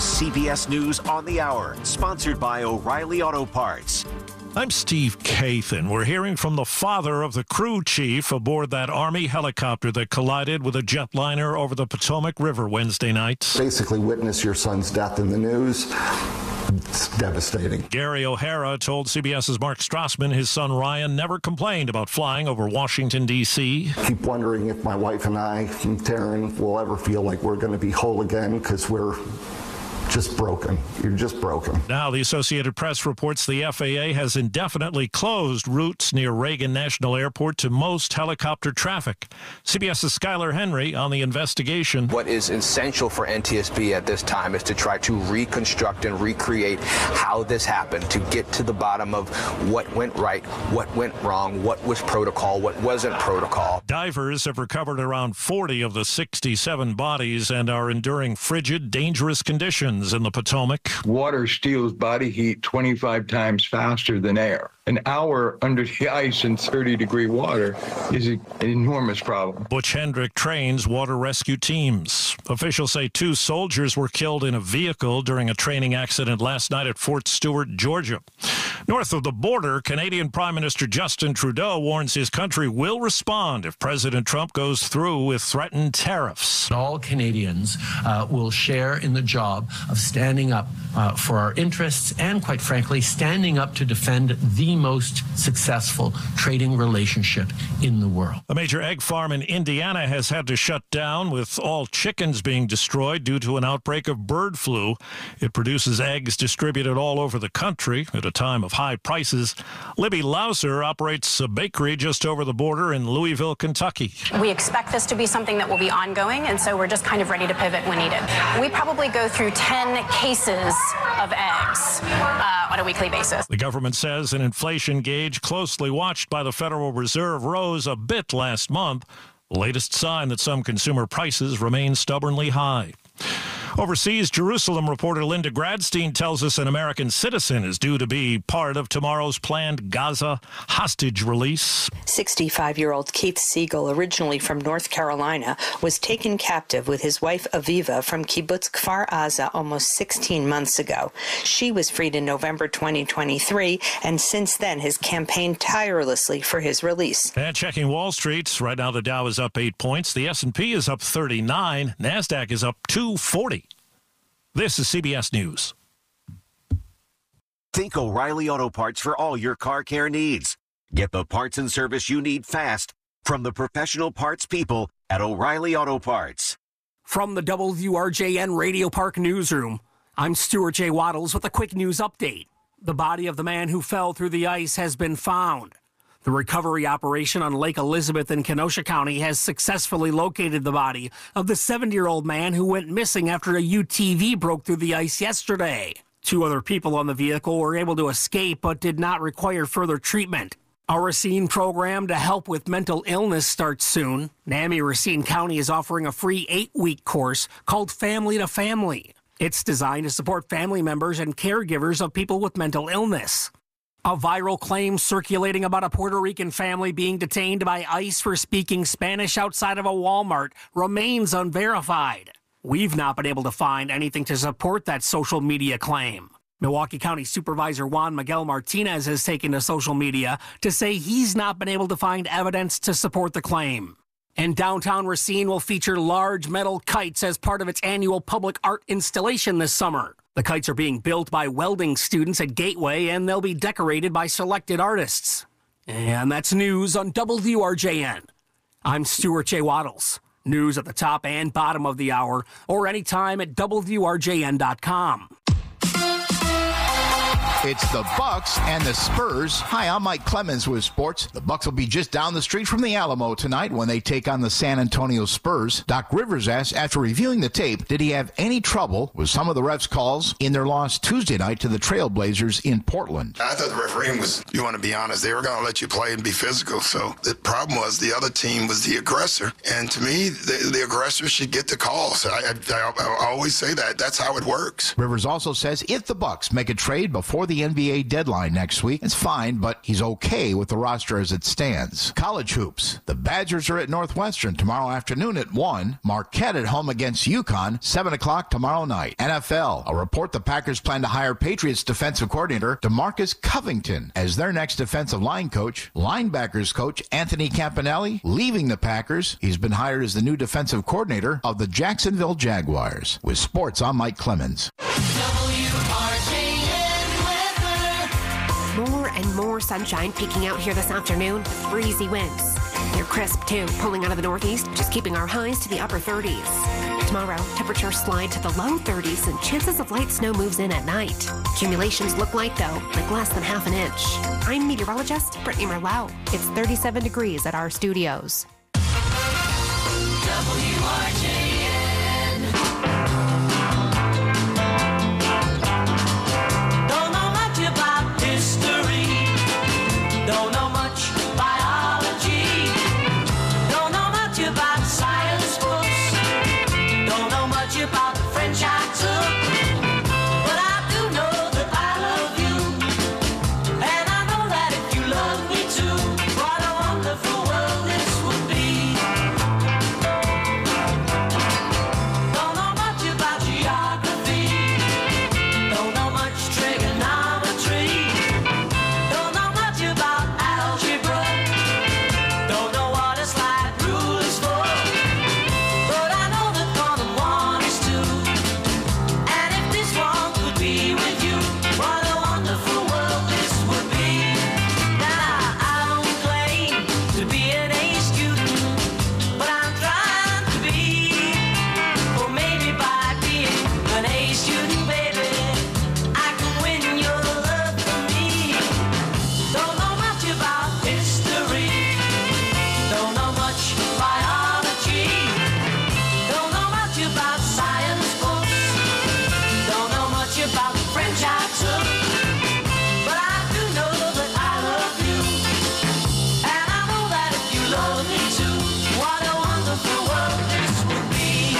CBS News on the Hour, sponsored by O'Reilly Auto Parts. I'm Steve Kathan. We're hearing from the father of the crew chief aboard that Army helicopter that collided with a jetliner over the Potomac River Wednesday night. Basically witness your son's death in the news. It's devastating. Gary O'Hara told CBS's Mark Strassman his son Ryan never complained about flying over Washington, D.C. Keep wondering if my wife and I, and Taryn, will ever feel like we're going to be whole again, because we're just broken. You're just broken. Now, the Associated Press reports the FAA has indefinitely closed routes near Reagan National Airport to most helicopter traffic. CBS's Skylar Henry on the investigation. What is essential for NTSB at this time is to try to reconstruct and recreate how this happened, to get to the bottom of what went right, what went wrong, what was protocol, what wasn't protocol. Divers have recovered around 40 of the 67 bodies and are enduring frigid, dangerous conditions in the Potomac. Water steals body heat 25 times faster than air. An hour under the ice in 30-degree water is an enormous problem. Butch Hendrick trains water rescue teams. Officials say 2 soldiers were killed in a vehicle during a training accident last night at Fort Stewart, Georgia. North of the border, Canadian Prime Minister Justin Trudeau warns his country will respond if President Trump goes through with threatened tariffs. All Canadians will share in the job of standing up for our interests and, quite frankly, standing up to defend the most successful trading relationship in the world. A major egg farm in Indiana has had to shut down, with all chickens being destroyed due to an outbreak of bird flu. It produces eggs distributed all over the country at a time of high prices. Libby Lauser operates a bakery just over the border in Louisville, Kentucky. We expect this to be something that will be ongoing, and so we're just kind of ready to pivot when needed. We probably go through 10 cases of eggs on a weekly basis. The government says an inflation gauge closely watched by the Federal Reserve rose a bit last month, the latest sign that some consumer prices remain stubbornly high. Overseas, Jerusalem reporter Linda Gradstein tells us an American citizen is due to be part of tomorrow's planned Gaza hostage release. 65-year-old Keith Siegel, originally from North Carolina, was taken captive with his wife Aviva from Kibbutz Kfar Aza almost 16 months ago. She was freed in November 2023, and since then has campaigned tirelessly for his release. And checking Wall Street, right now the Dow is up 8 points, the S&P is up 39, NASDAQ is up 240. This is CBS News. Think O'Reilly Auto Parts for all your car care needs. Get the parts and service you need fast from the professional parts people at O'Reilly Auto Parts. From the WRJN Radio Park Newsroom, I'm Stuart J. Waddles with a quick news update. The body of the man who fell through the ice has been found. The recovery operation on Lake Elizabeth in Kenosha County has successfully located the body of the 70-year-old man who went missing after a UTV broke through the ice yesterday. 2 other people on the vehicle were able to escape but did not require further treatment. A Racine program to help with mental illness starts soon. NAMI Racine County is offering a free 8-week course called Family to Family. It's designed to support family members and caregivers of people with mental illness. A viral claim circulating about a Puerto Rican family being detained by ICE for speaking Spanish outside of a Walmart remains unverified. We've not been able to find anything to support that social media claim. Milwaukee County Supervisor Juan Miguel Martinez has taken to social media to say he's not been able to find evidence to support the claim. And downtown Racine will feature large metal kites as part of its annual public art installation this summer. The kites are being built by welding students at Gateway, and they'll be decorated by selected artists. And that's news on WRJN. I'm Stuart J. Waddles. News at the top and bottom of the hour, or anytime at WRJN.com. It's the Bucks and the Spurs. Hi, I'm Mike Clemens with sports. The Bucks will be just down the street from the Alamo tonight when they take on the San Antonio Spurs. Doc Rivers asked, after reviewing the tape, did he have any trouble with some of the refs' calls in their loss Tuesday night to the Trailblazers in Portland? I thought the refereeing was, you want to be honest, they were going to let you play and be physical. So the problem was the other team was the aggressor. And to me, the aggressor should get the calls. I always say that. That's how it works. Rivers also says if the Bucks make a trade before the NBA deadline next week. It's fine, but he's okay with the roster as it stands. College hoops. The Badgers are at Northwestern tomorrow afternoon at 1. Marquette at home against UConn, 7 o'clock tomorrow night. NFL. A report the Packers plan to hire Patriots defensive coordinator DeMarcus Covington as their next defensive line coach. Linebackers coach Anthony Campanelli leaving the Packers. He's been hired as the new defensive coordinator of the Jacksonville Jaguars. With sports, I'm Mike Clemens. More and more sunshine peeking out here this afternoon. Breezy winds. They're crisp, too, pulling out of the northeast, just keeping our highs to the upper 30s. Tomorrow, temperatures slide to the low 30s and chances of light snow moves in at night. Accumulations look light, though, like less than half an inch. I'm meteorologist Brittany Merlot. It's 37 degrees at our studios. Don't know much about history. Don't know much biology. Don't know much about science books. Don't know much about the French I took. But I do know that I love you. And I know that if you love me too, what a wonderful world this would be. Don't know much about geography. Don't know much trigonometry. Don't know much about algebra. Don't know what a slide rule is for. But I know that quantum one is two. And if this one could be with you, what a wonderful world this would be. Now I don't claim to be an A student, but I'm trying to be. Or maybe by being an A student, baby, I can win your love for me. Don't know much about history. Don't know much biology. Don't know much about science books. Don't know much about the French I took. But I do know that I love you. And I know that if you love me too, what a wonderful world this would be.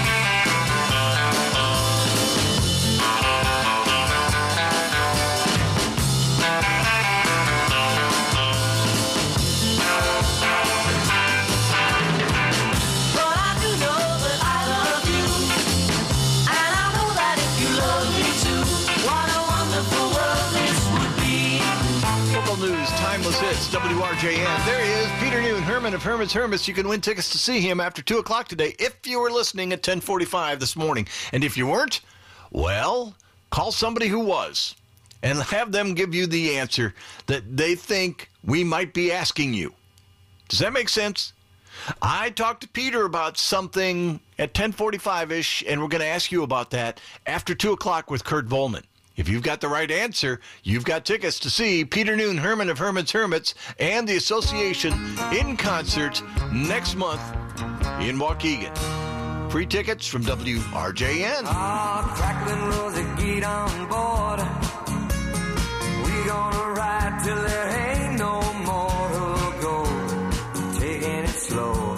But I do know that I love you. And I know that if you love me too, what a wonderful world this would be. Local news, timeless hits, WRJN. There he is, Peter Noon, Herman of Herman's Hermits. You can win tickets to see him after 2 o'clock today if you were listening at 10:45 this morning. And if you weren't, well, call somebody who was and have them give you the answer that they think we might be asking you. Does that make sense? I talked to Peter about something at 10:45-ish, and we're going to ask you about that after 2 o'clock with Kurt Volman. If you've got the right answer, you've got tickets to see Peter Noon, Herman of Herman's Hermits, and the Association in concert next month in Waukegan. Free tickets from WRJN. Crackling Rosie, get on board. We gonna ride till there ain't no more to go. Taking it slow.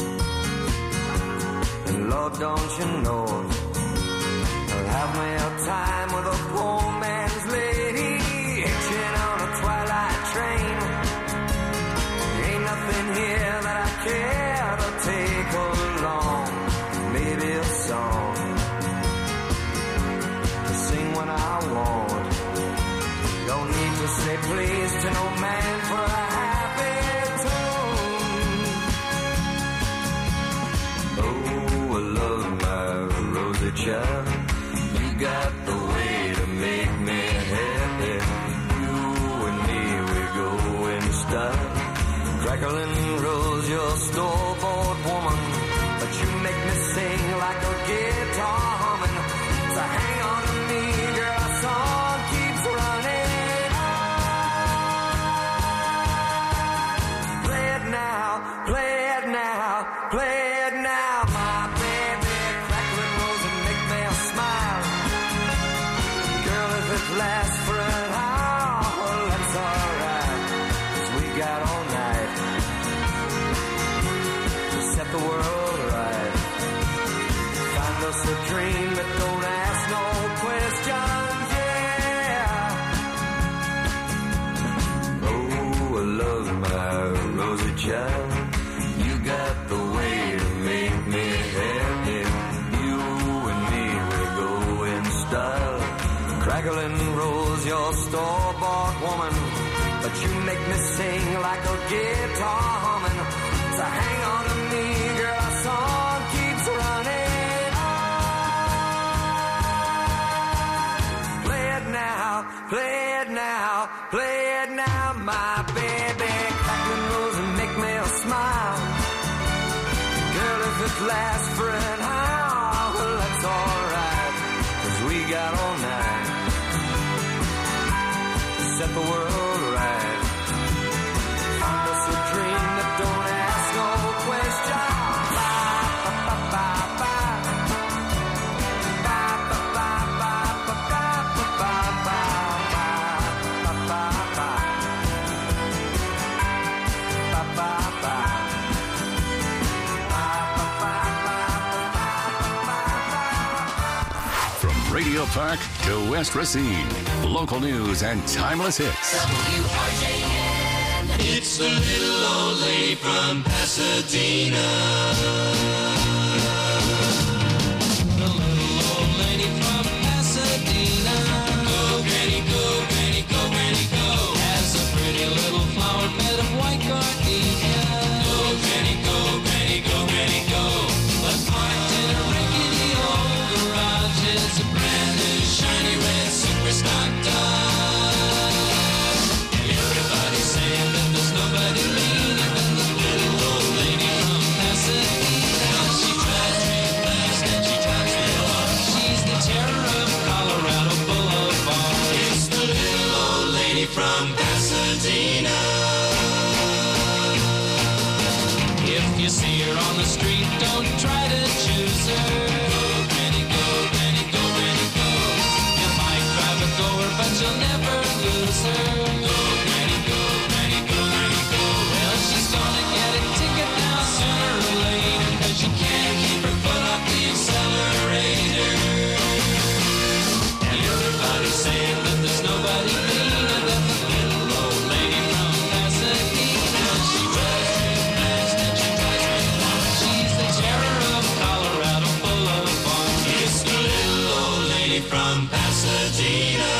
And Lord, don't you know, I'll have me a time with a poor man's lady, hitching on a twilight train. Ain't nothing here that I care to take along. Maybe a song to sing when I want. Don't need to say please to no man for a happy tune. Oh, I love my Rosie child. You got the way to make me happy. You and me, we go in style. Crackling Rose, your store-bought woman, but you make me sing like a guitar humming. So hang on to me, girl, our song keeps running on. Play it now, play it now, play it now, my baby. Crackling Rose and make me smile. Girl, if it lasts for an hour, that's alright, 'cause we got all night to set the world right. Find us a dream that don't ask no questions, yeah. Jacqueline Rose, your store-bought woman, but you make me sing like a guitar humming. So hang on to me, girl, our song keeps running on. Play it now, play it now, play it now, my baby. Jacqueline Rose and make me smile. Girl, if it lasts for an hour, well, that's alright, 'cause we got all night to set the world right. Find us a dream that don't ask no question. Radio Park to West Racine. Local news and timeless hits. WRJN. It's the little old lady from Pasadena. The little old lady from Pasadena. Go, granny, go, granny, go, granny, go. Has a pretty little flower bed of white gardenia. Go, granny, go, granny, go, granny, go. But parked in a rickety old garage is a brand new shiny red super stock Dodge. Everybody's saying that there's nobody meaner than the little old lady from Pasadena. She drives real fast and she drives real hard. She's the terror of Colorado Boulevard. It's the little old lady from Pasadena. If you see her on the street, don't try to choose her. Go, granny, go, granny, go, granny, go. You might drive a goer, but you'll never lose her. Go, granny, go, granny, go, granny, go. Well, she's gonna get a ticket now sooner or later, 'cause she can't keep her foot off the accelerator. And everybody's saying that there's nobody meaner than the little old lady from Pasadena. She drives real fast and she drives real hard. She's the terror of Colorado Boulevard. It's the little old lady from Pasadena.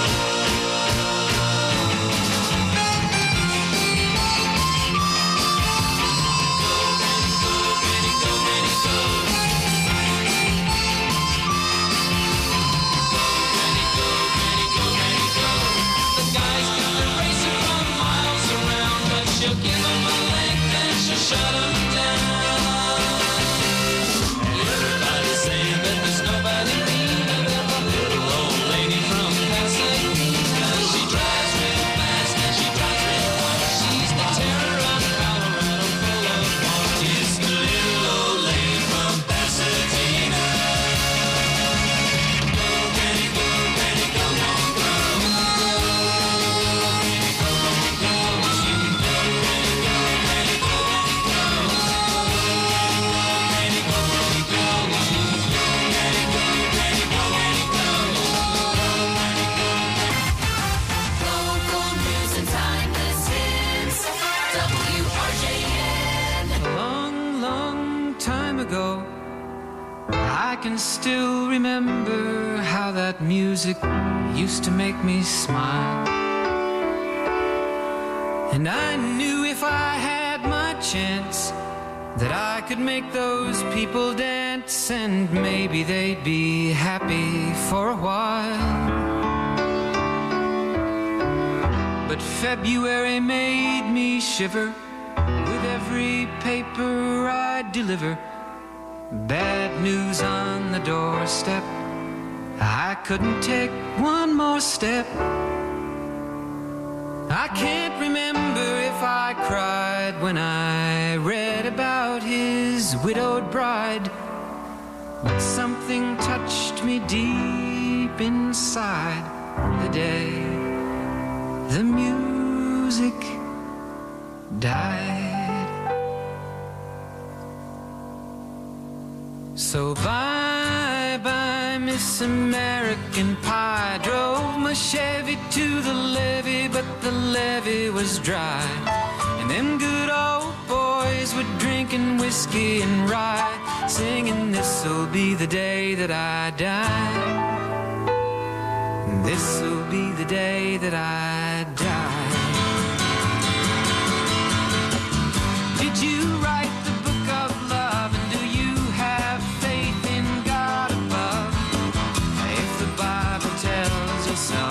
The guy's got the racer from miles around, but she'll give him a length and she'll shut him down. Everybody's saying that there's nobody meaner than the little old lady from Pasadena. She drives real fast and she drives real hard. She's the terror of Colorado Boulevard. It's the little old lady from Pasadena. Go, granny, go, granny, go, granny, go. Local news and timeless hits. WRJN. A long, long time ago, I can still remember how that music used to make me smile. And I knew if I had my chance that I could make those people dance, and maybe they'd be happy for a while. But February made me shiver with every paper I deliver. Bad news on the doorstep. I couldn't take one more step. I can't remember if I cried when I read about his widowed bride, but something touched me deep inside the day the music died. So bye-bye, Miss American Pie. Drove my Chevy to the levee, but the levee was dry. And them good old boys were drinking whiskey and rye, singing this'll be the day that I die. This'll be the day that I die. Did you write the book of love, and do you have faith in God above? If the Bible tells you so.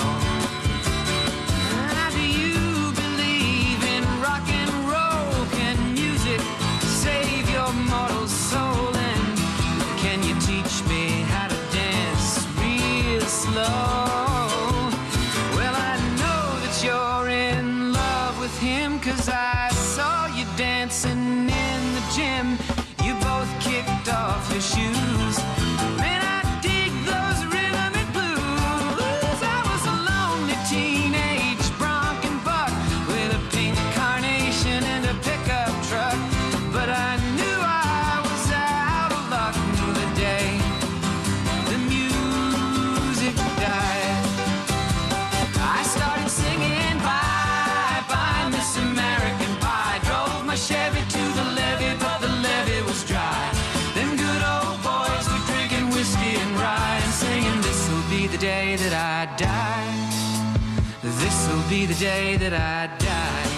Do you believe in rock and roll? Can music save your mortal soul? And can you teach me how to dance real slow? Well, I know that you're in love with him, 'cause I saw you dancing in the gym. You both kicked off your shoes. Man, I dig those rhythm and blues. I was a lonely teenage bronc and buck with a pink carnation and a pickup truck. But I knew I was out of luck the day the music died. I started singing bye bye Miss American Pie. Drove my Chevy to the levee, but the levee was dry. Them good old boys were drinking whiskey and rye and singing, this'll be the day that I die. This'll be the day that I die.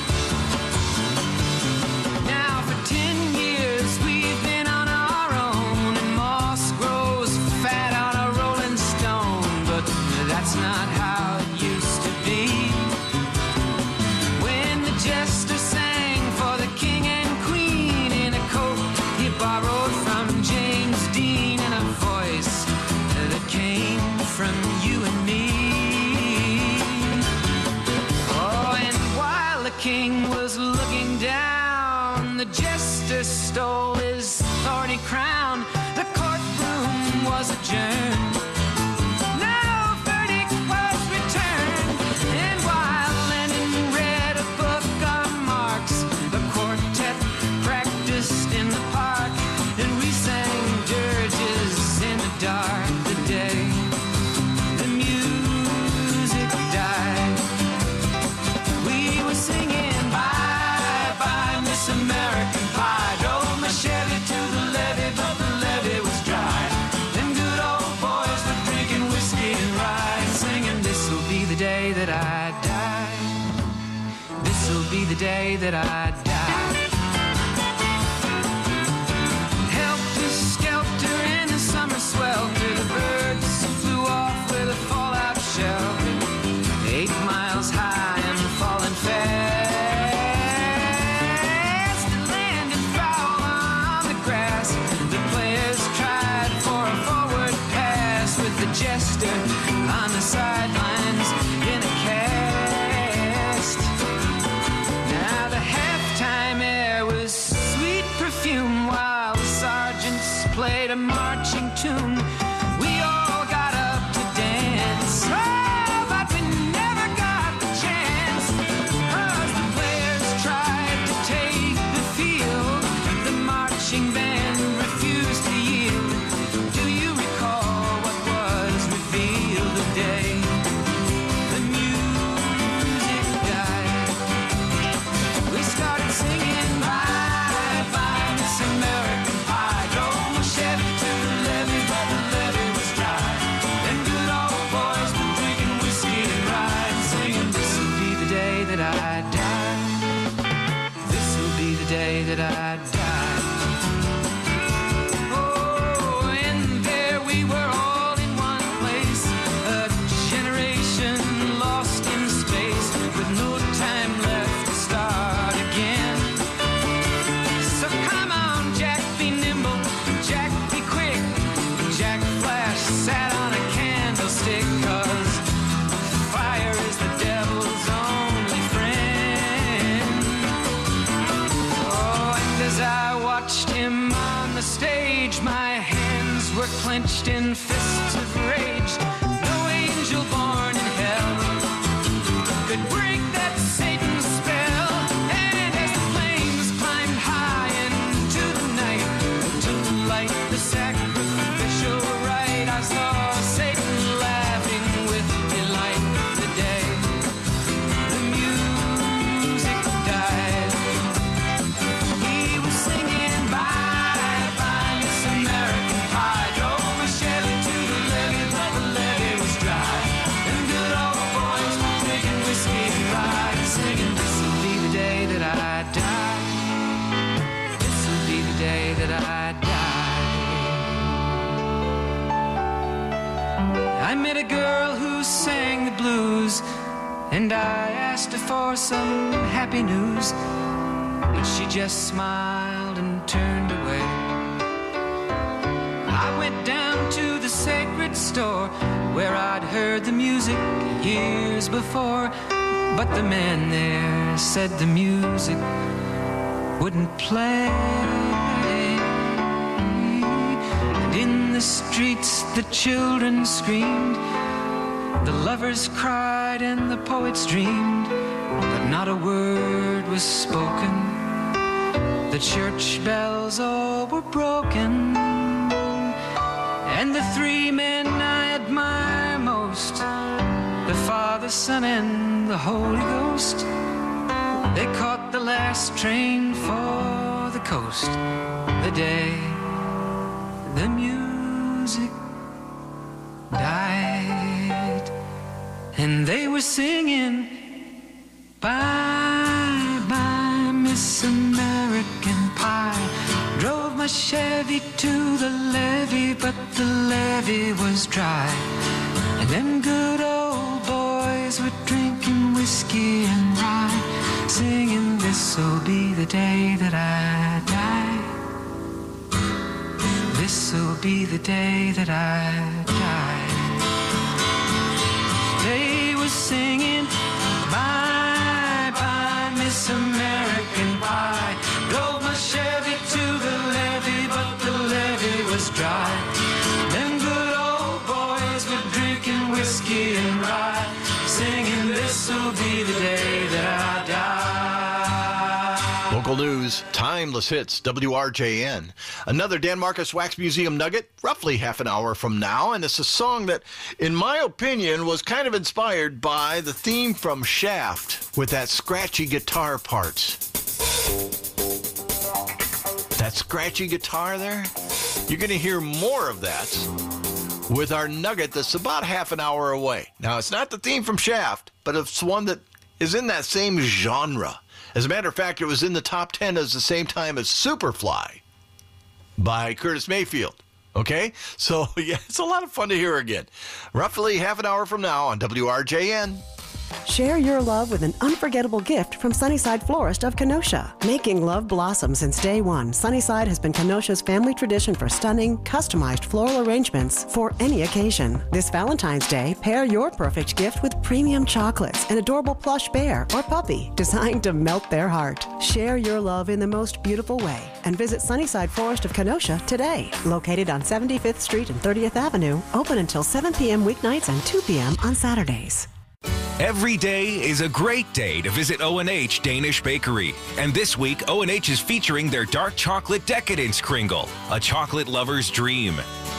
Now for 10 years we've been on our own, and moss grows fat on a rolling stone. But that's not how it used to be. When the jester sang for the king and queen in a coat he borrowed from James Dean, and a voice that came from you and me. Oh, and while the king was looking down, the jester stole his thorny crown. The courtroom was adjourned. No verdict was returned. And while Lenin read a book on Marx, the quartet practiced in the park, and we sang dirges in the dark the day the music died. We were singing bye bye Miss American Pie. Drove my Chevy to the levee, but the levee was dry. Them good old boys were drinking whiskey and rye and singing, this'll be the day that I die. This'll be the day that I die. Helter skelter in the summer swelter, the birds flew off with a fallout shelter. 8 miles high and falling fast. It landed foul on the grass. The players tried for a forward pass, with the jester on the sidelines in a cast. Now the halftime air was sweet perfume while the sergeants played a marching tune. We all got up to dance, oh, but we never got the chance, 'cause the players tried to take the field. The marching band refused to yield. Do you recall what was revealed the day the music died? We started singing bye bye Miss American Pie. Drove my Chevy to the levee, but the levee was dry. Them good old boys were drinking whiskey and rye and singing, this'll be the day that I die. This'll be the day that I die. Oh, and there we were all in one place, a generation lost in space, with no time left to start again. So come on, Jack, be nimble, Jack, be quick. Jack Flash sat on a candlestick, 'cause fire is the devil's only friend. Oh, and as I watched him on the stage, my hands were clenched in fists of rage. No angel born in hell could break that Satan's spell. And as the flames climbed high into the night to light the sacrificial rite, I saw Satan laughing with delight the day the music died. He was singing bye bye Miss American Pie. Drove my Chevy to girl who sang the blues, and I asked her for some happy news, but she just smiled and turned away. I went down to the sacred store where I'd heard the music years before, but the man there said the music wouldn't play. And in the streets the children screamed, the lovers cried and the poets dreamed, but not a word was spoken. The church bells all were broken, and the three men I admire most, the Father, Son, and the Holy Ghost, they caught the last train for the coast the day the music died. And they were singing, bye, bye, Miss American Pie. Drove my Chevy to the levee, but the levee was dry. And them good old boys were drinking whiskey and rye, singing, this'll be the day that I die. This'll be the day that I die. They were singing, bye, bye, Miss American Pie. Drove my Chevy to the levee, but the levee was dry. Them good old boys were drinking whiskey and rye, singing, this'll be the day that I die. Local news, timeless hits, WRJN. Another Dan Marcus Wax Museum nugget, roughly half an hour from now, and it's a song that, in my opinion, was kind of inspired by the theme from Shaft with that scratchy guitar part. That scratchy guitar there, you're going to hear more of that with our nugget that's about half an hour away. Now, it's not the theme from Shaft, but it's one that is in that same genre. As a matter of fact, it was in the top 10 at the same time as Superfly by Curtis Mayfield. Okay? So, yeah, it's a lot of fun to hear again. Roughly half an hour from now on WRJN. Share your love with an unforgettable gift from Sunnyside Florist of Kenosha. Making love blossom since day one, Sunnyside has been Kenosha's family tradition for stunning, customized floral arrangements for any occasion. This Valentine's Day, pair your perfect gift with premium chocolates, an adorable plush bear or puppy designed to melt their heart. Share your love in the most beautiful way and visit Sunnyside Florist of Kenosha today. Located on 75th Street and 30th Avenue, open until 7 p.m. weeknights and 2 p.m. on Saturdays. Every day is a great day to visit O&H Danish Bakery. And this week, O&H is featuring their Dark Chocolate Decadence Kringle, a chocolate lover's dream.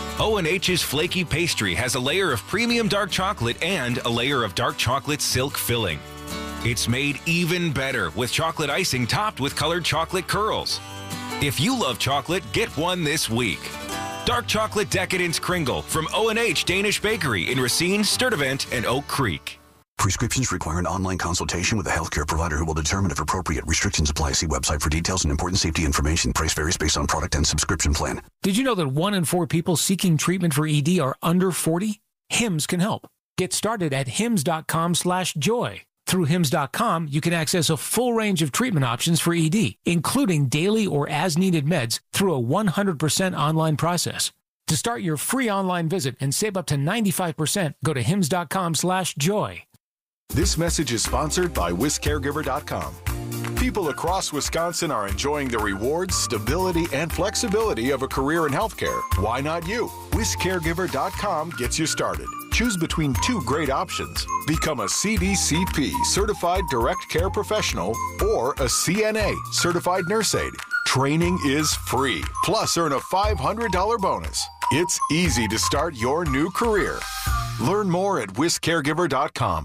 O&H's flaky pastry has a layer of premium dark chocolate and a layer of dark chocolate silk filling. It's made even better with chocolate icing topped with colored chocolate curls. If you love chocolate, get one this week. Dark Chocolate Decadence Kringle from O&H Danish Bakery in Racine, Sturtevant, and Oak Creek. Prescriptions require an online consultation with a healthcare provider who will determine if appropriate. Restrictions apply. See website for details and important safety information. Price varies based on product and subscription plan. Did you know that 1 in 4 people seeking treatment for ED are under 40? HIMS can help. Get started at hims.com/joy. Through hims.com, you can access a full range of treatment options for ED, including daily or as-needed meds through a 100% online process. To start your free online visit and save up to 95%, go to hims.com/joy. This message is sponsored by WisCaregiver.com. People across Wisconsin are enjoying the rewards, stability, and flexibility of a career in healthcare. Why not you? WisCaregiver.com gets you started. Choose between 2 great options. Become a CDCP, Certified Direct Care Professional, or a CNA, Certified Nurse Aide. Training is free. Plus, earn a $500 bonus. It's easy to start your new career. Learn more at WisCaregiver.com.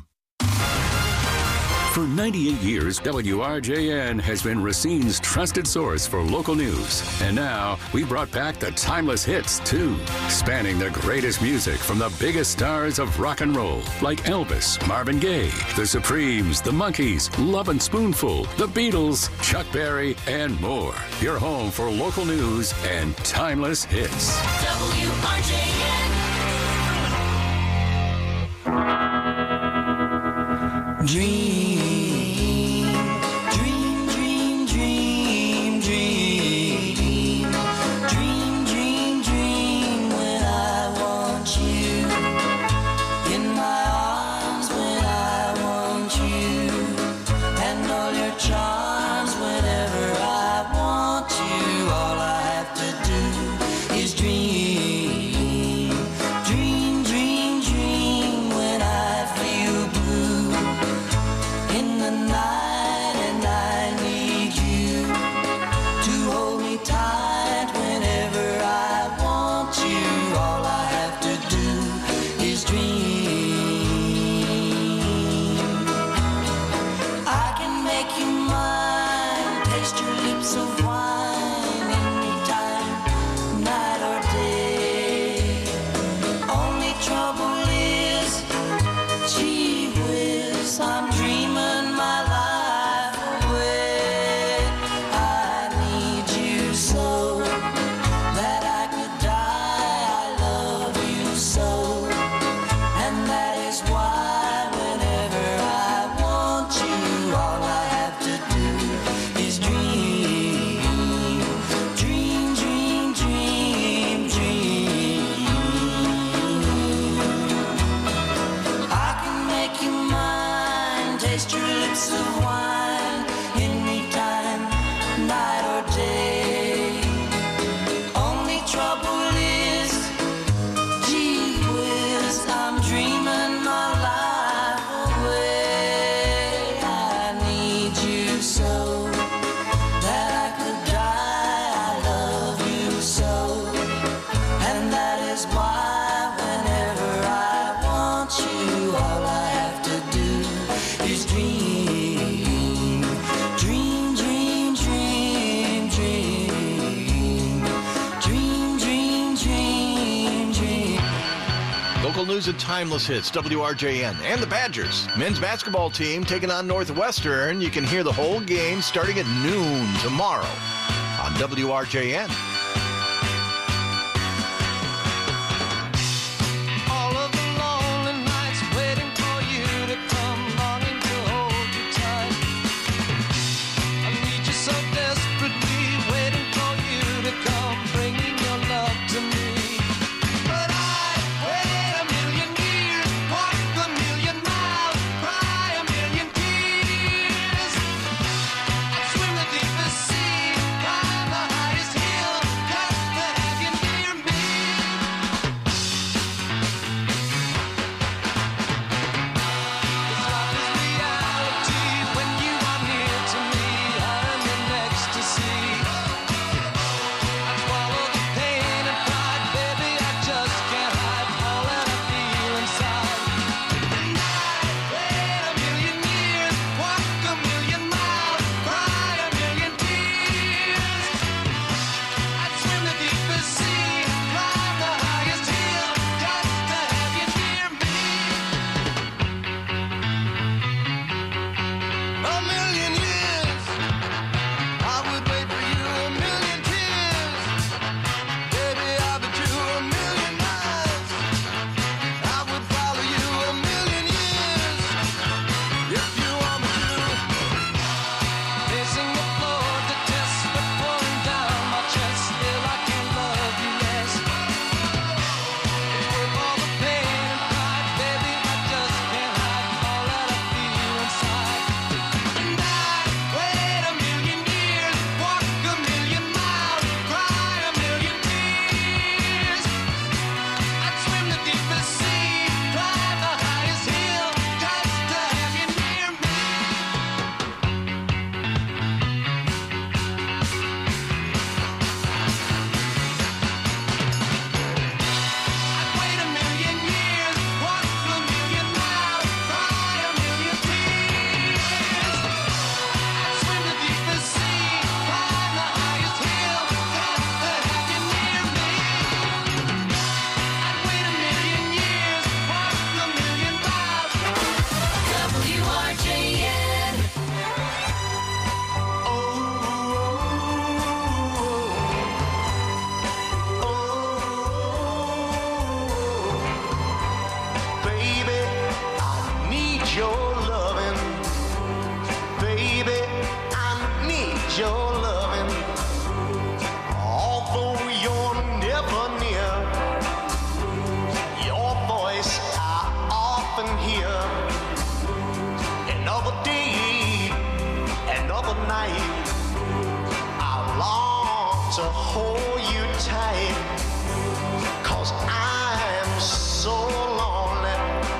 For 98 years, WRJN has been Racine's trusted source for local news. And now, we brought back the timeless hits, too, spanning the greatest music from the biggest stars of rock and roll, like Elvis, Marvin Gaye, The Supremes, The Monkees, Love and Spoonful, The Beatles, Chuck Berry, and more. Your home for local news and timeless hits. WRJN. local news and timeless hits, WRJN. And the Badgers men's basketball team taking on Northwestern. You can hear the whole game starting at noon tomorrow on WRJN. All of the lonely nights waiting for you to come, longing to hold you tight. I need you so desperately, waiting for you to come, bringing your love to me. But I wait a million years, walk a million miles, cry a million tears. I swim the deepest sea, climb the highest hill, just to have you near me. Reality when you are near to me, I'm in ecstasy. I swallow the pain and pride, baby, I just can't hide all that I feel inside. And I wait a million years, walk a million miles, cry a million tears. I'd swim the deepest sea, climb the highest hill, just to have you near me. A million years, I would wait for you, a million tears. Baby, I'll be true, a million miles. I would follow you a million years, if you want me to. Pacing the floor to test, but pouring down my chest, still I can't love you less. It's worth all the pain and pride, baby, I just can't hide all that I feel inside. And I wait a million years, walk a million miles, cry a million tears. I'd swim the deepest sea, climb the highest hill, just to have you near me. I'd wait a million years, walk a million miles, cry a million tears. I'd swim the deepest sea, climb the highest hill, just to have you near me. I'd wait a million years, walk a million miles. WRJN. Baby, I need your loving. Baby, I need your loving. Although you're never near, your voice I often hear. Another day, another night, I long to hold you tight. 'Cause I'm so lonely.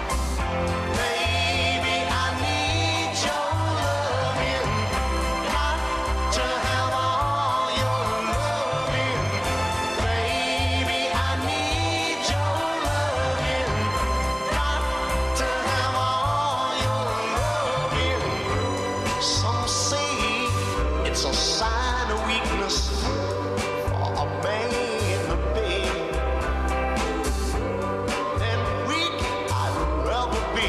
Baby, I need your loving. Got to have all your loving. Baby, I need your loving. Got to have all your loving. Some say it's a sign of weakness for a man to beg. And weak I'd rather be,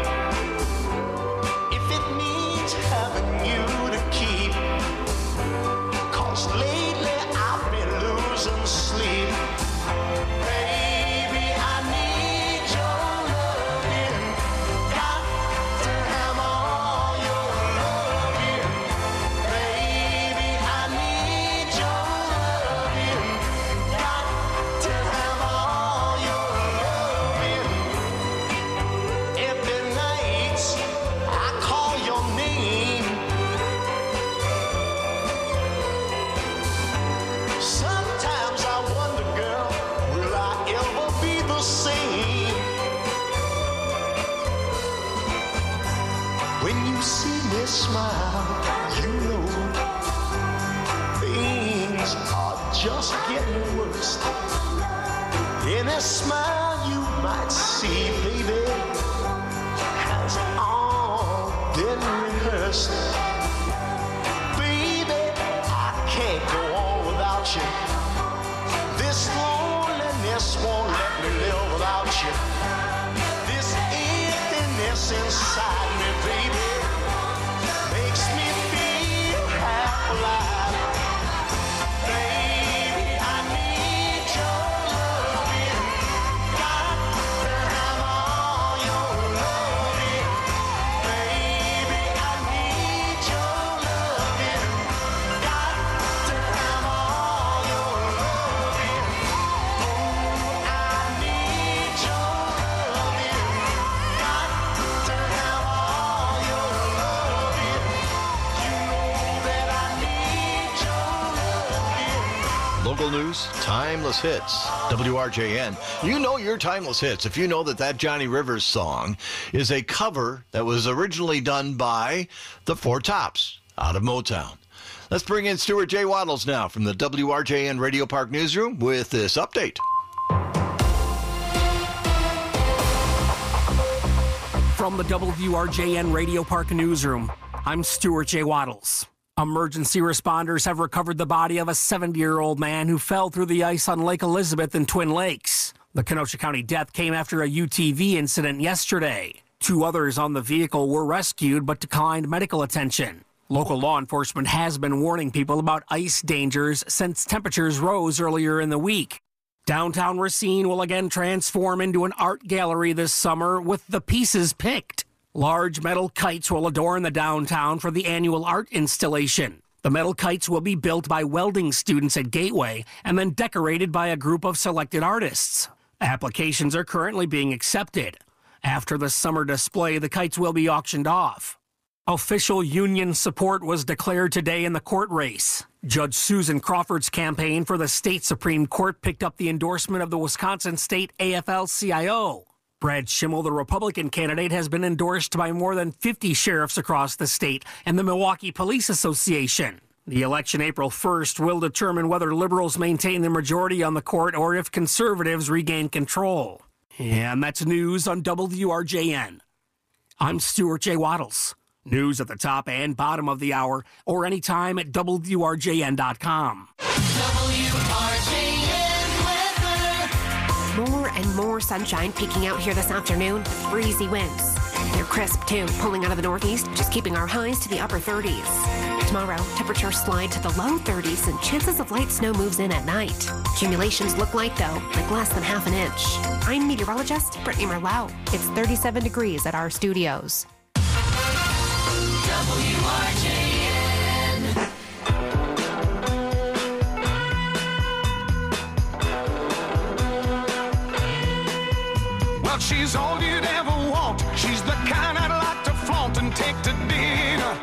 if it means having you to keep. 'Cause lately I've been losing sleep. Baby, I need your loving. Got to have all your loving. Baby, I need your loving. Got to have all your loving. Every night I call your name. Sometimes I wonder, girl, will I ever be the same? When you see me smile, you know things are just getting worse. Any smile you might see, baby, has all been rehearsed. Baby, I can't go on without you. This loneliness won't let me live without you. that's inside me, baby, makes me feel half alive. Baby, I need your loving. Got to have all your loving. Baby, I need your loving. Got to have all your loving. Oh, I need your loving. Got to have all your loving. You know that I need your loving. Local news, timeless hits, WRJN. You know your timeless hits if you know that Johnny Rivers song is a cover that was originally done by the Four Tops out of Motown. Let's bring in Stuart J. Waddles now from the WRJN Radio Park Newsroom with this update. From the WRJN Radio Park Newsroom, I'm Stuart J. Waddles. Emergency responders have recovered the body of a 70-year-old man who fell through the ice on Lake Elizabeth in Twin Lakes. The Kenosha County death came after a UTV incident yesterday. 2 others on the vehicle were rescued but declined medical attention. Local law enforcement has been warning people about ice dangers since temperatures rose earlier in the week. Downtown Racine will again transform into an art gallery this summer with the pieces picked. Large metal kites will adorn the downtown for the annual art installation. The metal kites will be built by welding students at Gateway and then decorated by a group of selected artists. Applications are currently being accepted. After the summer display, the kites will be auctioned off. Official union support was declared today in the court race. Judge Susan Crawford's campaign for the state Supreme Court picked up the endorsement of the Wisconsin State AFL-CIO. Brad Schimmel, the Republican candidate, has been endorsed by more than 50 sheriffs across the state and the Milwaukee Police Association. The election April 1st will determine whether liberals maintain their majority on the court or if conservatives regain control. And that's news on WRJN. I'm Stuart J. Waddles. News at the top and bottom of the hour or anytime at WRJN.com. More and more sunshine peeking out here this afternoon with breezy winds. They're crisp, too, pulling out of the northeast, just keeping our highs to the upper 30s. Tomorrow, temperatures slide to the low 30s and chances of light snow moves in at night. Accumulations look light, though, like less than half an inch. I'm meteorologist Brittany Merlot. It's 37 degrees at our studios. WRJN. Well, she's all you'd ever want. She's the kind I'd like to flaunt and take to dinner.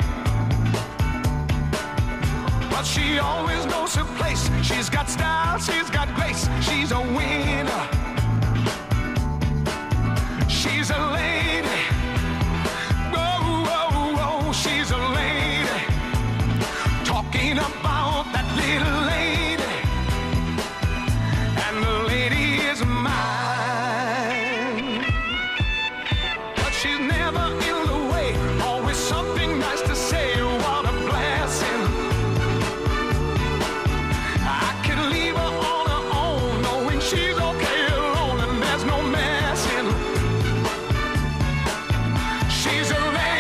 But she always knows her place. She's got style, she's got grace. She's a winner. She's a lady. She's a lady, talking about that little lady, and the lady is mine. But she's never in the way, always something nice to say. What a blessing. I can leave her on her own, knowing she's okay alone, and there's no messing. She's a lady.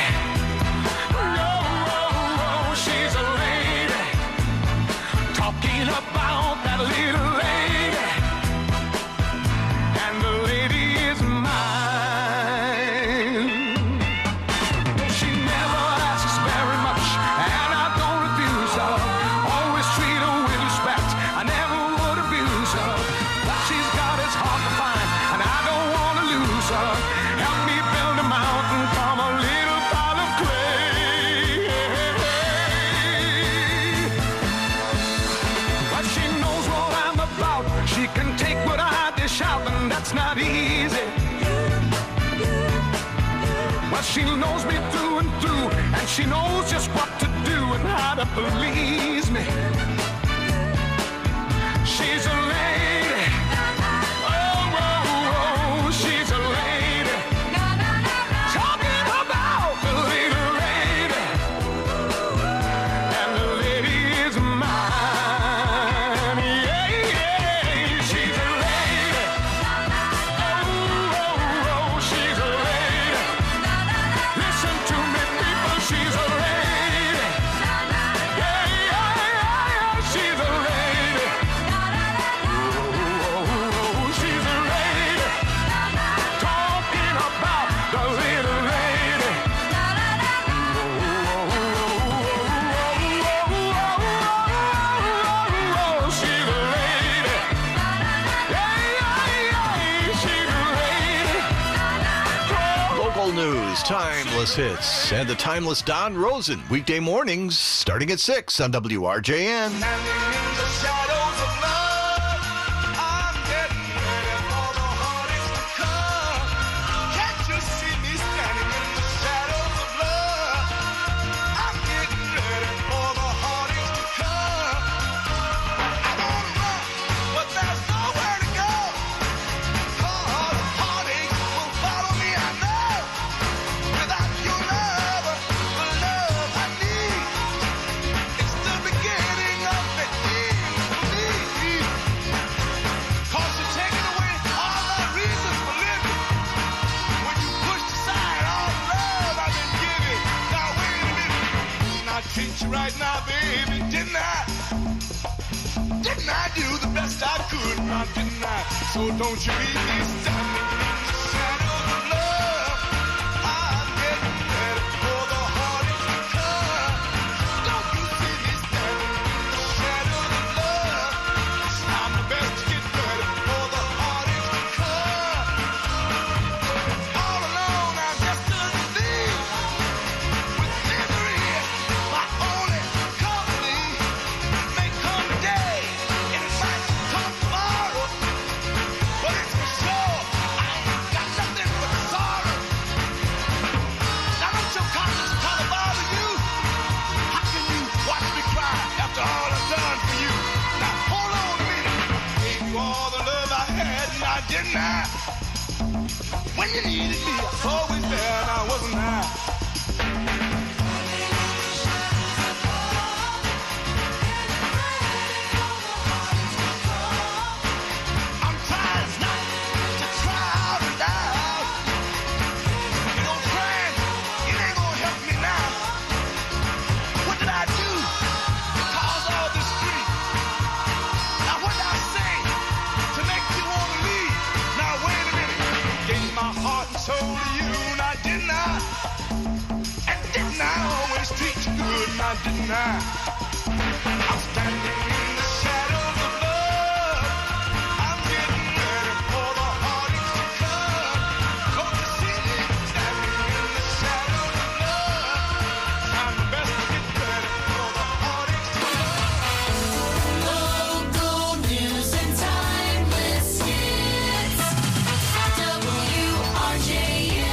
About that little lady, and the lady is mine. She never asks very much, and I don't refuse her. Always treat her with respect. I never would abuse her, but she's got his heart to find, and I don't want to lose her. Help me build a mountain from a little pile of clay. But she knows what I'm about. She can take what I dish out, and that's not easy. But she knows me through and through, and she knows just what to do and how to please me. She's a lady. Oh, she's a lady. Talking about the little lady, and the lady is mine. Yeah, she's a lady. Oh, she's a lady. news, timeless hits, and the timeless Don Rosen. Weekday mornings starting at 6 on WRJN. Right now, baby, didn't I do the best I could? Now, didn't I? So don't you leave me standing in the shadows of love. I'm getting ready for the heartache to come. Don't you see me standing in the shadows of love? I'm the best to get ready for the heartache to come. All alone, I'm just a thief with misery. My only company may come today, and it might come tomorrow, but it's for sure I ain't got nothing but sorrow. Now don't your conscience color bother you? How can you watch me cry after all I've done for you? Now hold on a minute. Gave you all the love I had, now didn't I? When you needed me, I was always there, now wasn't I? Didn't I? I'm standing in the shadows of love. I'm getting ready for the heartache to come. Don't you see me standing in the shadows of love? I'm the best to get ready for the heartache to come. Local news and timeless hits. WRJN.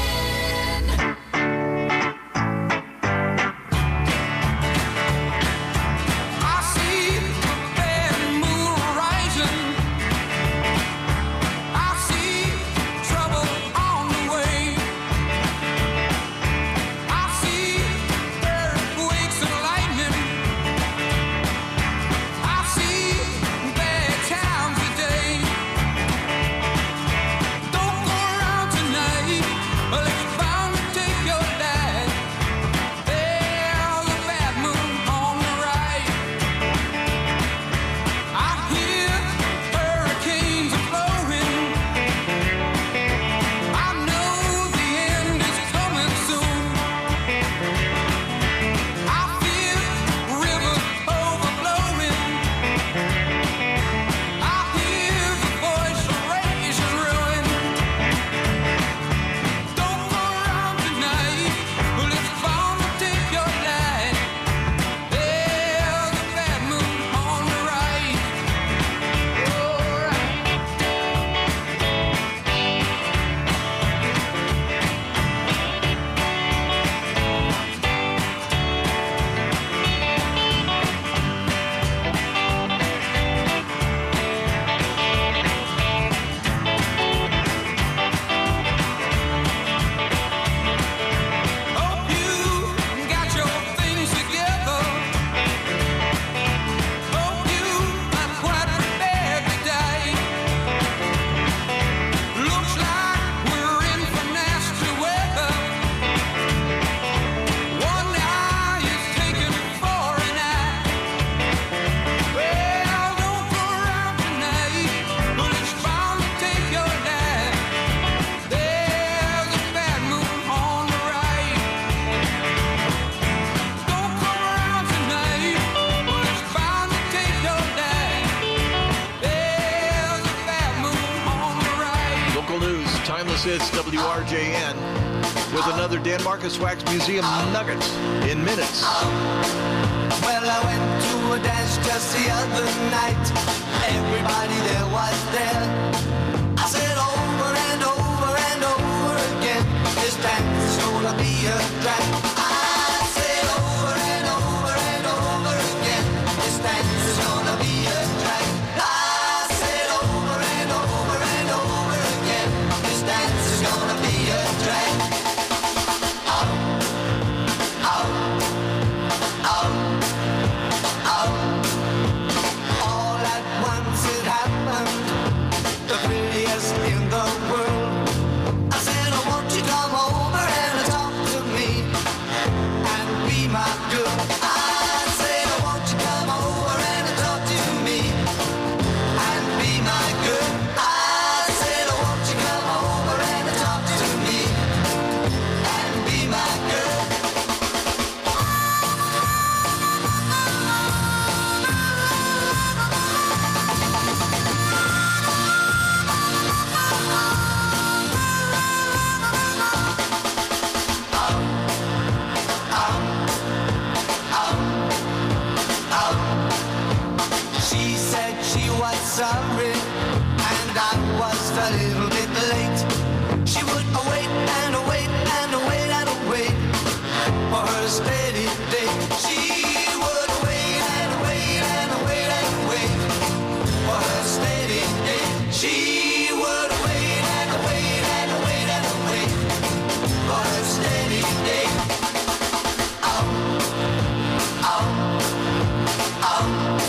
It's WRJN. with another Dan Marcus Wax Museum nugget in minutes. Well, I went to a dance just the other night. Everybody there was there. I said over and over and over again, this dance is gonna be a drag. I said over and over and over again, this dance is gonna be a drag. I said over and over and over again, this dance is gonna be a drag. Oh, oh, oh, oh. All at once it happened, the prettiest in the world. I said, oh, won't you come over and talk to me and be my girl? I said, oh, won't you come over and talk to me and be my girl? I said, oh, won't you come over and talk to me and be my girl? She said she was sorry and I was a little bit late. She would wait and wait and wait and wait for her steady date. She would wait and wait and wait and wait for her steady date. She would wait and wait and wait and wait for her steady date. Oh, oh, oh.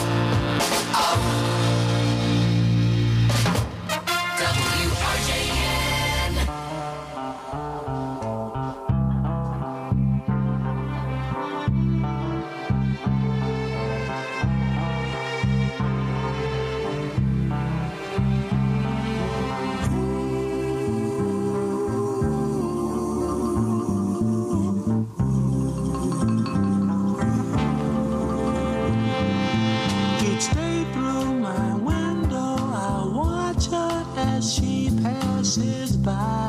Each day through my window, I watch her as she passes by.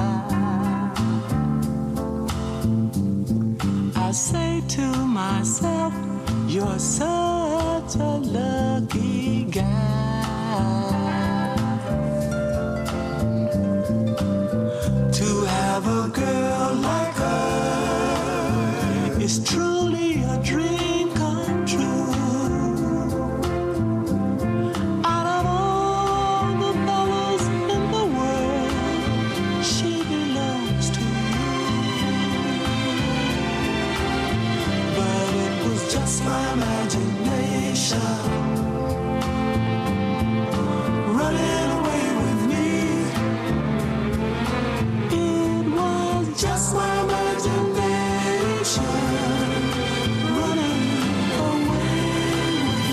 I say to myself, you're such a lucky guy to have a girl like her. Is truly a dream come true. Out of all the fellas in the world, she belongs to you. But it was just my imagination running away with me. It was just my imagination running away with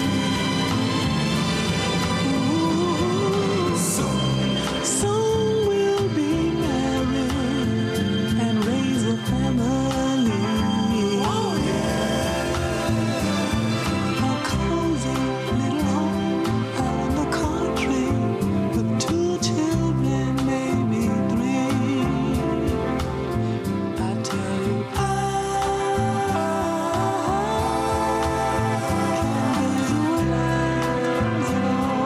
me. Ooh, soon we'll be married and raise a family. Oh yeah, a cozy little home out in the country with 2 children, maybe 3. I tell you, I can't visualize it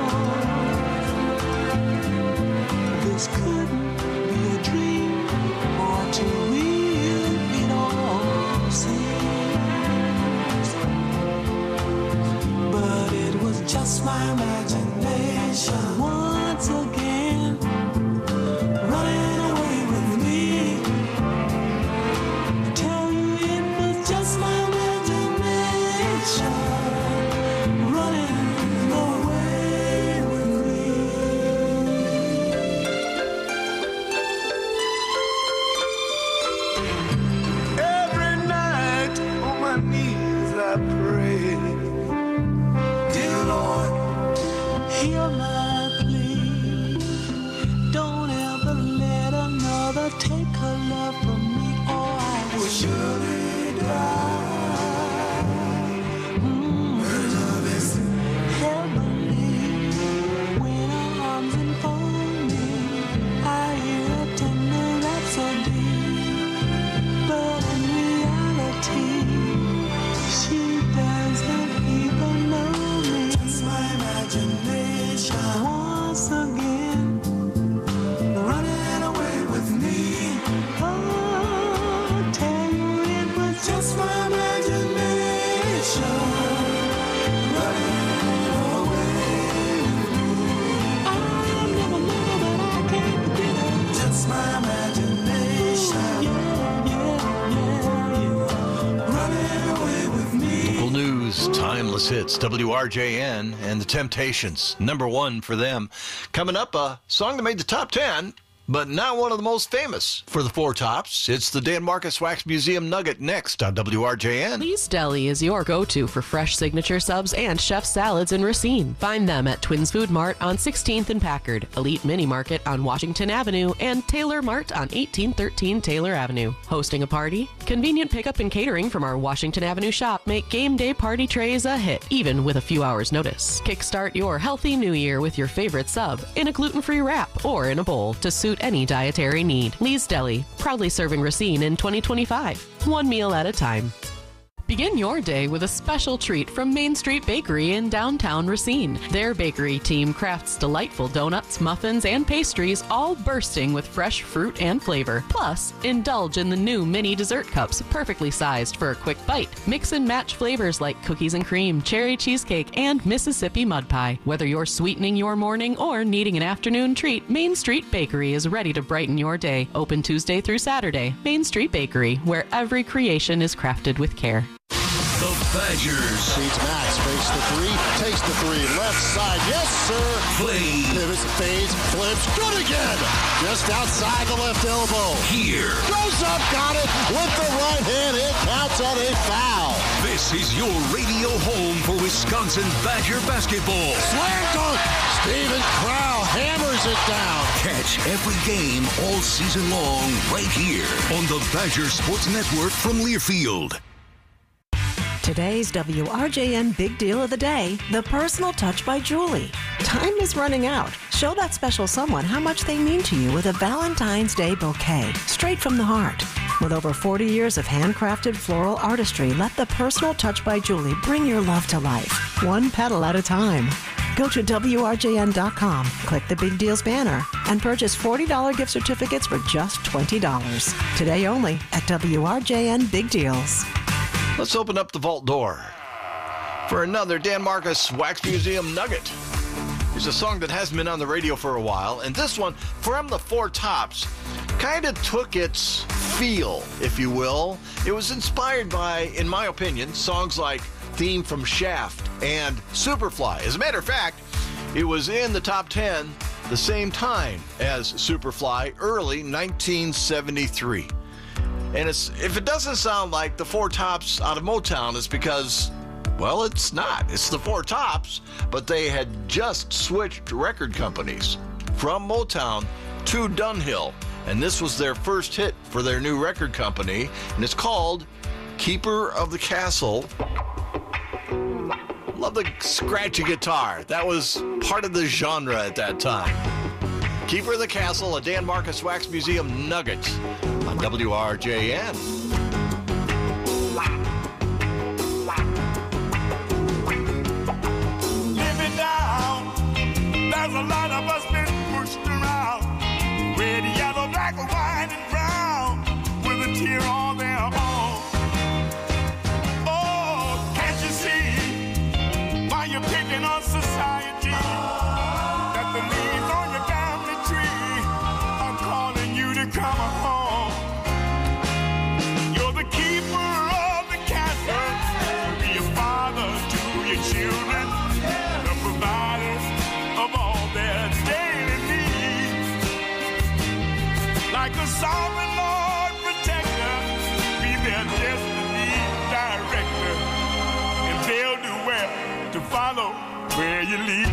all. This couldn't be a dream or too real, it all seems. But it was just my imagination once again running away with me. I tell you, it was just my imagination running away with me. Every night on my knees I pray, dear Lord, hear my plea. Don't ever let another take her love from me, or I will surely die. Her love is heavenly. When her arms enfold me, I hear a tender rhapsody. Timeless Hits, WRJN and the Temptations, number one for them. Coming up, a song that made the top 10, but not one of the most famous for the Four Tops. It's the Dan Marcus Wax Museum Nugget next on WRJN. Lee's Deli is your go-to for fresh signature subs and chef salads in Racine. Find them at Twins Food Mart on 16th and Packard, Elite Mini Market on Washington Avenue, and Taylor Mart on 1813 Taylor Avenue. Hosting a party? Convenient pickup and catering from our Washington Avenue shop make game day party trays a hit, even with a few hours' notice. Kickstart your healthy new year with your favorite sub in a gluten-free wrap or in a bowl to suit any dietary need. Lee's Deli, proudly serving Racine in 2025. One meal at a time. Begin your day with a special treat from Main Street Bakery in downtown Racine. Their bakery team crafts delightful donuts, muffins, and pastries, all bursting with fresh fruit and flavor. Plus, indulge in the new mini dessert cups, perfectly sized for a quick bite. Mix and match flavors like cookies and cream, cherry cheesecake, and Mississippi mud pie. Whether you're sweetening your morning or needing an afternoon treat, Main Street Bakery is ready to brighten your day. Open Tuesday through Saturday. Main Street Bakery, where every creation is crafted with care. The Badgers. Feeds Max, fakes the three, takes the three, left side, yes sir. Play. Pivots, fades, flips, good again. Just outside the left elbow. Here. Goes up, got it, with the right hand, it counts on a foul. This is your radio home for Wisconsin Badger basketball. Slam dunk, Steven Crow hammers it down. Catch every game all season long right here on the Badger Sports Network from Learfield. Today's WRJN Big Deal of the Day, the personal touch by Julie. Time is running out. Show that special someone how much they mean to you with a Valentine's Day bouquet, straight from the heart. With over 40 years of handcrafted floral artistry, let the personal touch by Julie bring your love to life, one petal at a time. Go to WRJN.com, click the Big Deals banner, and purchase $40 gift certificates for just $20. Today only at WRJN Big Deals. Let's open up the vault door for another Dan Marcus Wax Museum Nugget. It's a song that hasn't been on the radio for a while, and this one, from the Four Tops, kind of took its feel, if you will. It was inspired by, in my opinion, songs like Theme from Shaft and Superfly. As a matter of fact, it was in the top 10 the same time as Superfly, early 1973. And if it doesn't sound like the Four Tops out of Motown, it's because, well, it's not. It's the Four Tops, but they had just switched record companies from Motown to Dunhill. And this was their first hit for their new record company, and it's called Keeper of the Castle. Love the scratchy guitar. That was part of the genre at that time. Keeper of the Castle, a Dan Marcus Wax Museum Nugget on WRJN. Live it down. There's a lot of us been pushed around. Red, yellow, black, white, and brown. With a tear on their own. Oh, can't you see why you're picking on society? That the leaves on your family tree are calling you to come home. You're the keeper of the castle. Be a father to your children. The provider of all their daily needs. Like a sovereign Lord protector, be their destiny director. And they'll do well to follow where you lead.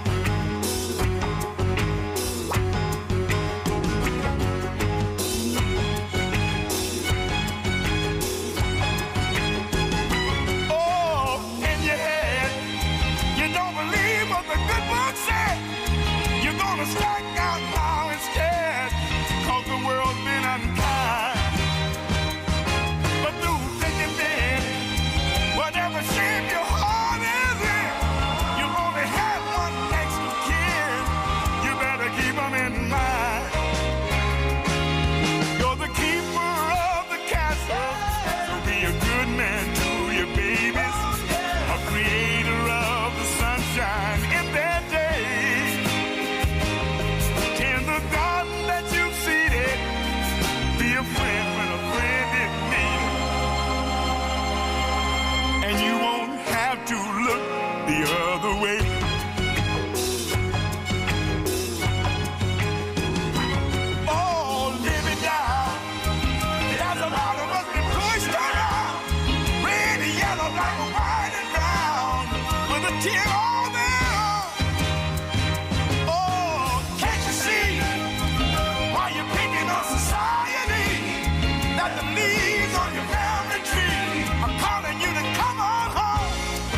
Strike out now instead, 'cause the world's been unkind. But through thick and thin, whatever shape your heart is in, you only have one to look the other way. Oh, living down, there's a lot of us been pushed around. Red, yellow, black, white, and brown, with a tear on their own. Oh, can't you see why you're picking on society? That the leaves on your family tree are calling you to come on home.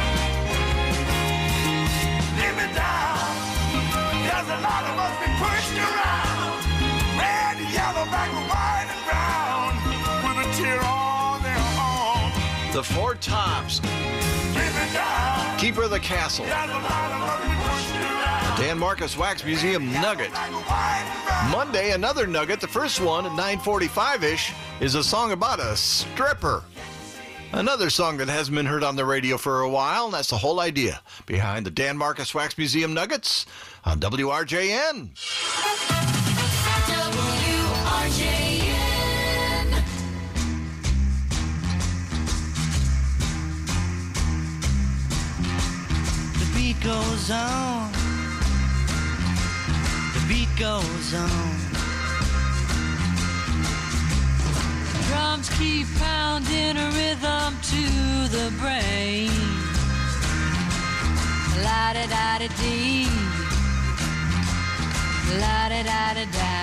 Living down, there's a lot of us been pushed around. Red, yellow, black, white, and brown, with a tear on their own. The Four Tops. Living down, Keeper of the Castle. there's a lot of us been pushed around. Dan Marcus Wax Museum Nugget. Monday, another nugget. The first one at 9:45-ish is a song about a stripper. Another song that hasn't been heard on the radio for a while, and that's the whole idea behind the Dan Marcus Wax Museum Nuggets on WRJN. WRJN. The beat goes on. The beat goes on. Drums keep pounding a rhythm to the brain. La-da-da-da-dee. La-da-da-da-da.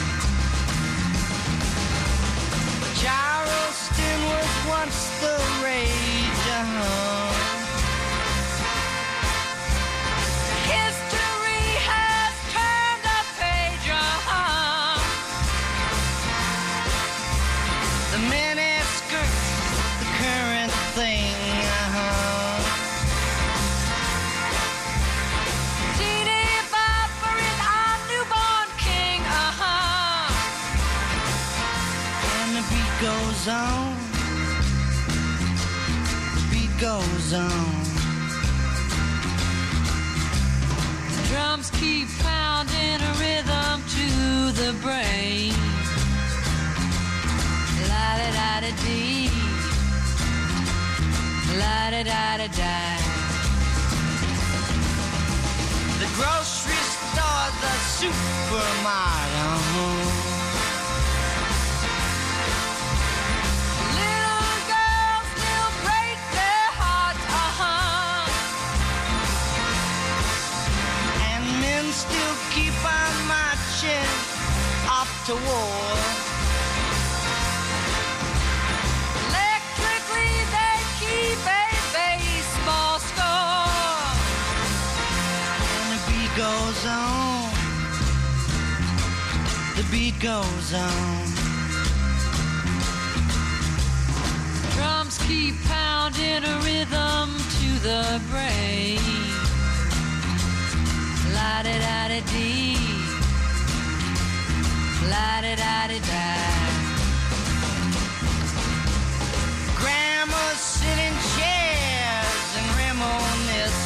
Charleston was once the rage. History has turned a page. The miniskirt, the current thing. Teeny Bopper is our newborn king. And the beat goes on. The beat goes on. Drums keep pounding a rhythm to the brain. La-da-da-da-dee. La-da-da-da-da. The grocery store, the supermarket. Little girls still break their hearts. And men still keep on marching off to war. Electrically they keep a baseball score. And the beat goes on. The beat goes on. Drums keep pounding a rhythm to the brain. La-da-da-da-dee. La-da-da-da-da. Grandmas sit in chairs and reminisce.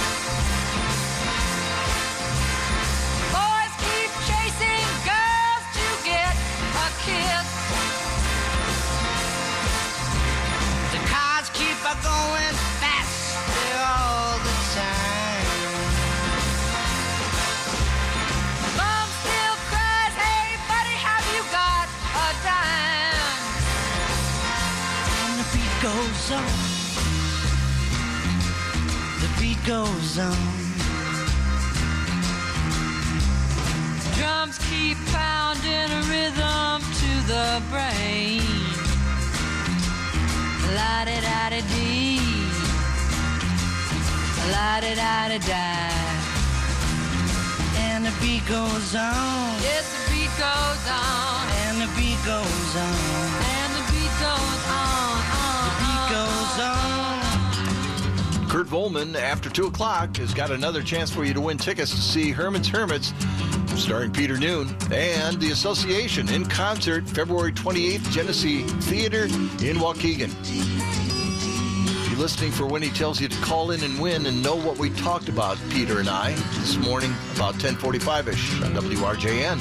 Boys keep chasing girls to get a kiss. The cars keep a going faster all the time. Mom still cries, hey buddy, have you got a dime? And the beat goes on. The beat goes on. Drums keep pounding a rhythm to the brain. La-da-da-da-dee. La-da-da-da-da. And the beat goes on. Yes, the beat goes on. And the beat goes on. And the beat goes on. The beat goes on. Kurt Volman, after 2 o'clock, has got another chance for you to win tickets to see Herman's Hermits, starring Peter Noon, and the Association in concert February 28th, Genesee Theater in Waukegan. If you're listening for when he tells you to call in and win and know what we talked about, Peter and I, this morning about 10:45-ish on WRJN.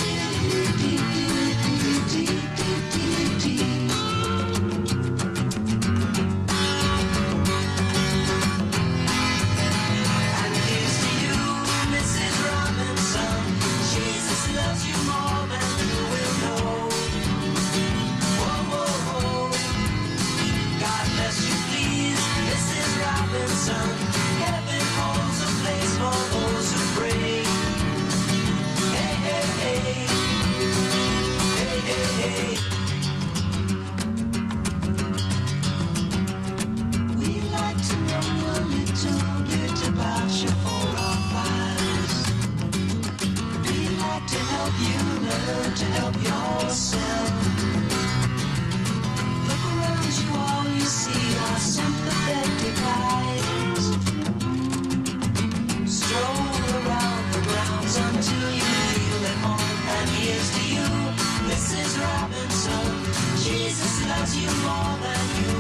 you more than you